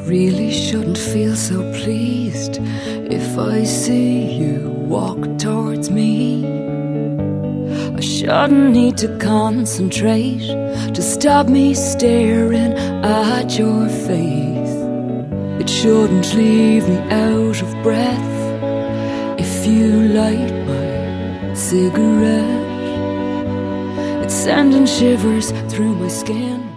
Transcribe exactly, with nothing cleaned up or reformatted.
really shouldn't feel so pleased if I see you walk towards me. I shouldn't need to concentrate to stop me staring at your face. It shouldn't leave me out of breath if you light my cigarette. It's sending shivers through my skin.